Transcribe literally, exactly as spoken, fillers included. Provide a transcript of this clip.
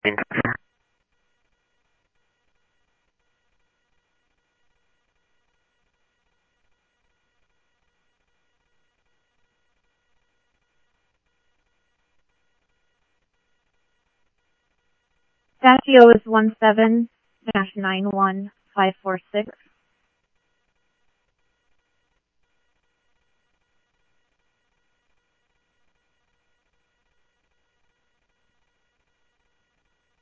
Casio is one seven nine one five four six.